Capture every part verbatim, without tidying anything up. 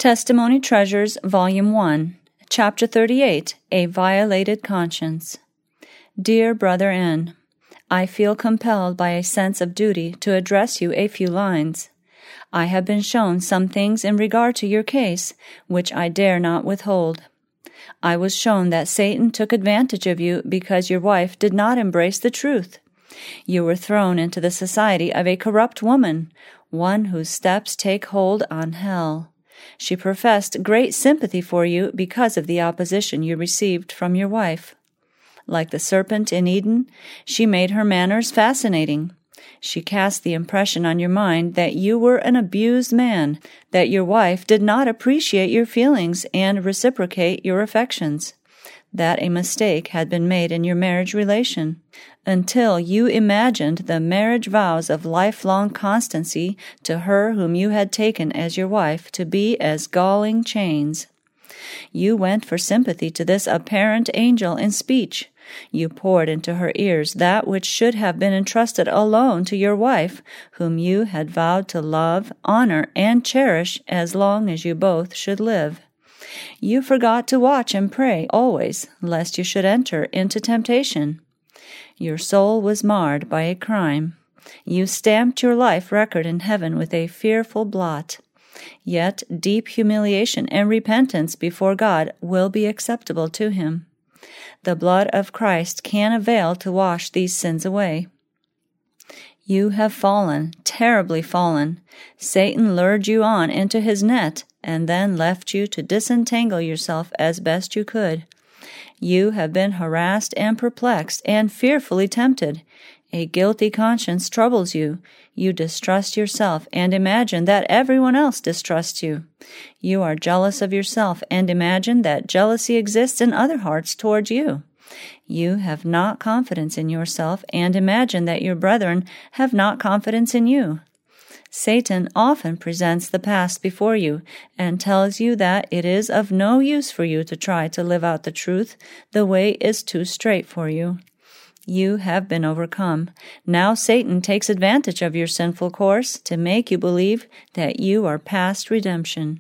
Testimony Treasures, Volume one, Chapter thirty-eight, A Violated Conscience. Dear Brother N., I feel compelled by a sense of duty to address you a few lines. I have been shown some things in regard to your case, which I dare not withhold. I was shown that Satan took advantage of you because your wife did not embrace the truth. You were thrown into the society of a corrupt woman, one whose steps take hold on hell. She professed great sympathy for you because of the opposition you received from your wife. Like the serpent in Eden, she made her manners fascinating. She cast the impression on your mind that you were an abused man, that your wife did not appreciate your feelings and reciprocate your affections, that a mistake had been made in your marriage relation, until you imagined the marriage vows of lifelong constancy to her whom you had taken as your wife to be as galling chains. You went for sympathy to this apparent angel in speech. You poured into her ears that which should have been entrusted alone to your wife, whom you had vowed to love, honor, and cherish as long as you both should live. You forgot to watch and pray always, lest you should enter into temptation. Your soul was marred by a crime. You stamped your life record in heaven with a fearful blot. Yet deep humiliation and repentance before God will be acceptable to Him. The blood of Christ can avail to wash these sins away. You have fallen, terribly fallen. Satan lured you on into his net, and then left you to disentangle yourself as best you could. You have been harassed and perplexed and fearfully tempted. A guilty conscience troubles you. You distrust yourself and imagine that everyone else distrusts you. You are jealous of yourself and imagine that jealousy exists in other hearts towards you. You have not confidence in yourself and imagine that your brethren have not confidence in you. Satan often presents the past before you and tells you that it is of no use for you to try to live out the truth. The way is too straight for you. You have been overcome. Now Satan takes advantage of your sinful course to make you believe that you are past redemption.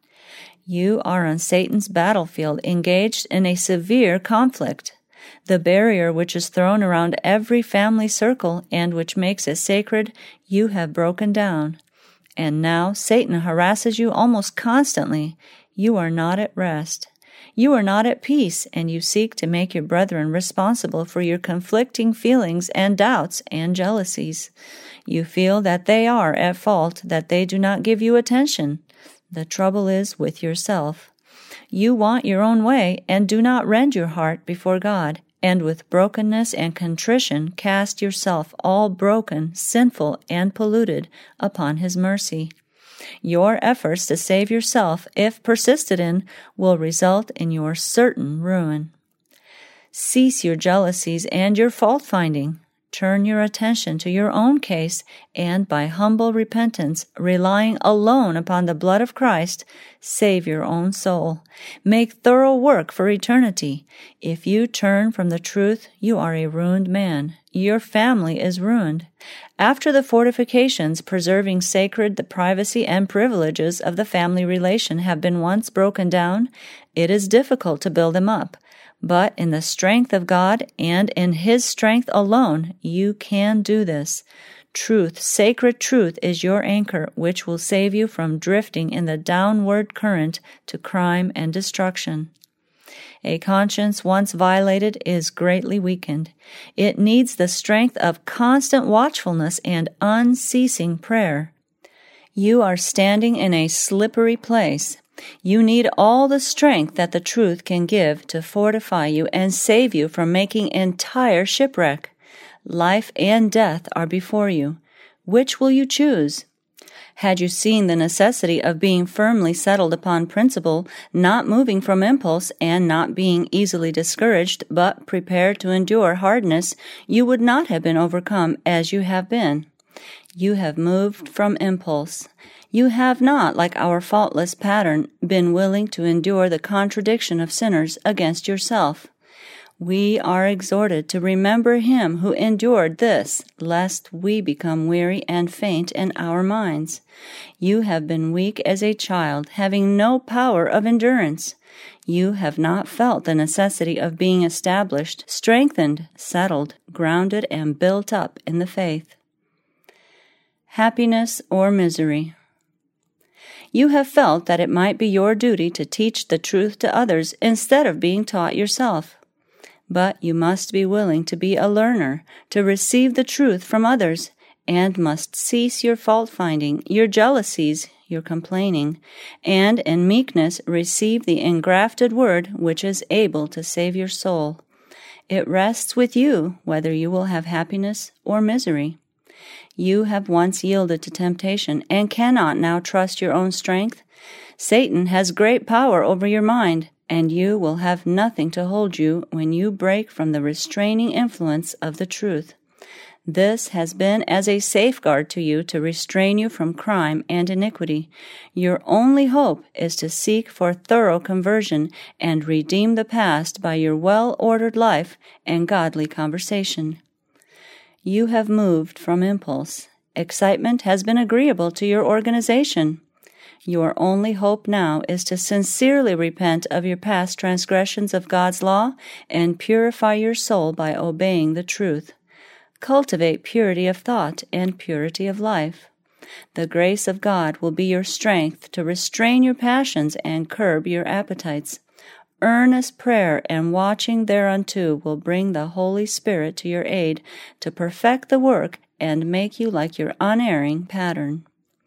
You are on Satan's battlefield, engaged in a severe conflict. The barrier which is thrown around every family circle and which makes it sacred, you have broken down. And now Satan harasses you almost constantly. You are not at rest. You are not at peace, and you seek to make your brethren responsible for your conflicting feelings and doubts and jealousies. You feel that they are at fault, that they do not give you attention. The trouble is with yourself. You want your own way and do not rend your heart before God, and with brokenness and contrition cast yourself all broken, sinful, and polluted upon His mercy. Your efforts to save yourself, if persisted in, will result in your certain ruin. Cease your jealousies and your fault-finding. Turn your attention to your own case, and by humble repentance, relying alone upon the blood of Christ, save your own soul. Make thorough work for eternity. If you turn from the truth, you are a ruined man. Your family is ruined. After the fortifications preserving sacred the privacy and privileges of the family relation have been once broken down, it is difficult to build them up. But in the strength of God and in His strength alone, you can do this. Truth, sacred truth, is your anchor, which will save you from drifting in the downward current to crime and destruction. A conscience once violated is greatly weakened. It needs the strength of constant watchfulness and unceasing prayer. You are standing in a slippery place. You need all the strength that the truth can give to fortify you and save you from making entire shipwreck. Life and death are before you. Which will you choose? Had you seen the necessity of being firmly settled upon principle, not moving from impulse, and not being easily discouraged, but prepared to endure hardness, you would not have been overcome as you have been. You have moved from impulse. You have not, like our faultless pattern, been willing to endure the contradiction of sinners against yourself. We are exhorted to remember him who endured this, lest we become weary and faint in our minds. You have been weak as a child, having no power of endurance. You have not felt the necessity of being established, strengthened, settled, grounded, and built up in the faith. Happiness or misery. You have felt that it might be your duty to teach the truth to others instead of being taught yourself. But you must be willing to be a learner, to receive the truth from others, and must cease your fault-finding, your jealousies, your complaining, and in meekness receive the engrafted word which is able to save your soul. It rests with you whether you will have happiness or misery. You have once yielded to temptation and cannot now trust your own strength. Satan has great power over your mind, and you will have nothing to hold you when you break from the restraining influence of the truth. This has been as a safeguard to you to restrain you from crime and iniquity. Your only hope is to seek for thorough conversion and redeem the past by your well-ordered life and godly conversation. You have moved from impulse. Excitement has been agreeable to your organization. Your only hope now is to sincerely repent of your past transgressions of God's law and purify your soul by obeying the truth. Cultivate purity of thought and purity of life. The grace of God will be your strength to restrain your passions and curb your appetites. Earnest prayer and watching thereunto will bring the Holy Spirit to your aid to perfect the work and make you like your unerring pattern.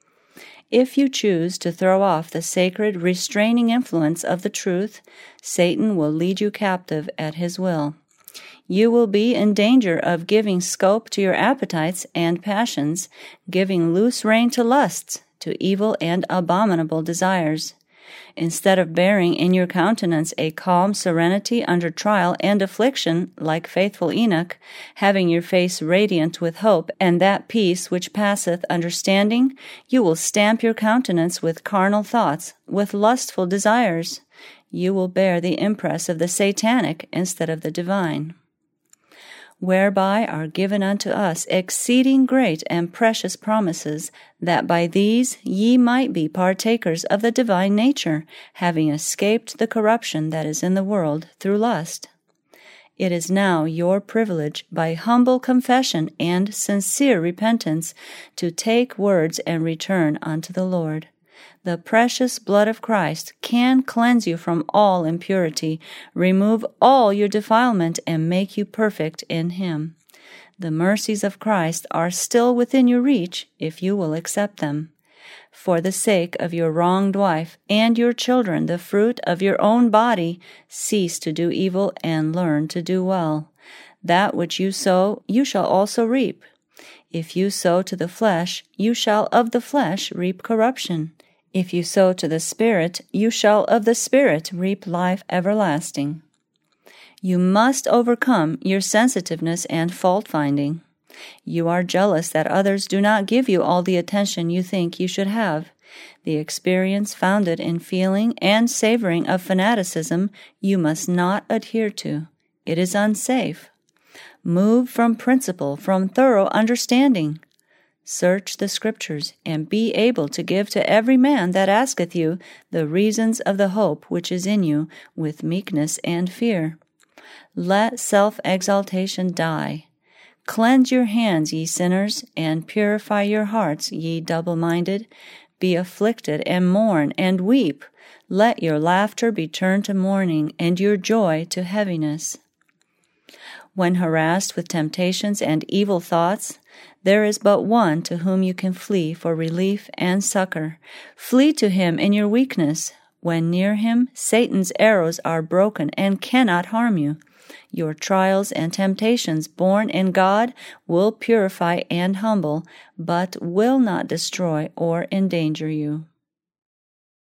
If you choose to throw off the sacred restraining influence of the truth, Satan will lead you captive at his will. You will be in danger of giving scope to your appetites and passions, giving loose rein to lusts, to evil and abominable desires. Instead of bearing in your countenance a calm serenity under trial and affliction, like faithful Enoch, having your face radiant with hope and that peace which passeth understanding, you will stamp your countenance with carnal thoughts, with lustful desires. You will bear the impress of the satanic instead of the divine. Whereby are given unto us exceeding great and precious promises, that by these ye might be partakers of the divine nature, having escaped the corruption that is in the world through lust. It is now your privilege, by humble confession and sincere repentance, to take words and return unto the Lord. The precious blood of Christ can cleanse you from all impurity, remove all your defilement, and make you perfect in Him. The mercies of Christ are still within your reach if you will accept them. For the sake of your wronged wife and your children, the fruit of your own body, cease to do evil and learn to do well. That which you sow, you shall also reap. If you sow to the flesh, you shall of the flesh reap corruption. If you sow to the Spirit, you shall of the Spirit reap life everlasting. You must overcome your sensitiveness and fault-finding. You are jealous that others do not give you all the attention you think you should have. The experience founded in feeling and savoring of fanaticism you must not adhere to. It is unsafe. Move from principle, from thorough understanding. Search the Scriptures, and be able to give to every man that asketh you the reasons of the hope which is in you, with meekness and fear. Let self-exaltation die. Cleanse your hands, ye sinners, and purify your hearts, ye double-minded. Be afflicted, and mourn, and weep. Let your laughter be turned to mourning, and your joy to heaviness. When harassed with temptations and evil thoughts, there is but one to whom you can flee for relief and succor. Flee to him in your weakness. When near him, Satan's arrows are broken and cannot harm you. Your trials and temptations born in God will purify and humble, but will not destroy or endanger you.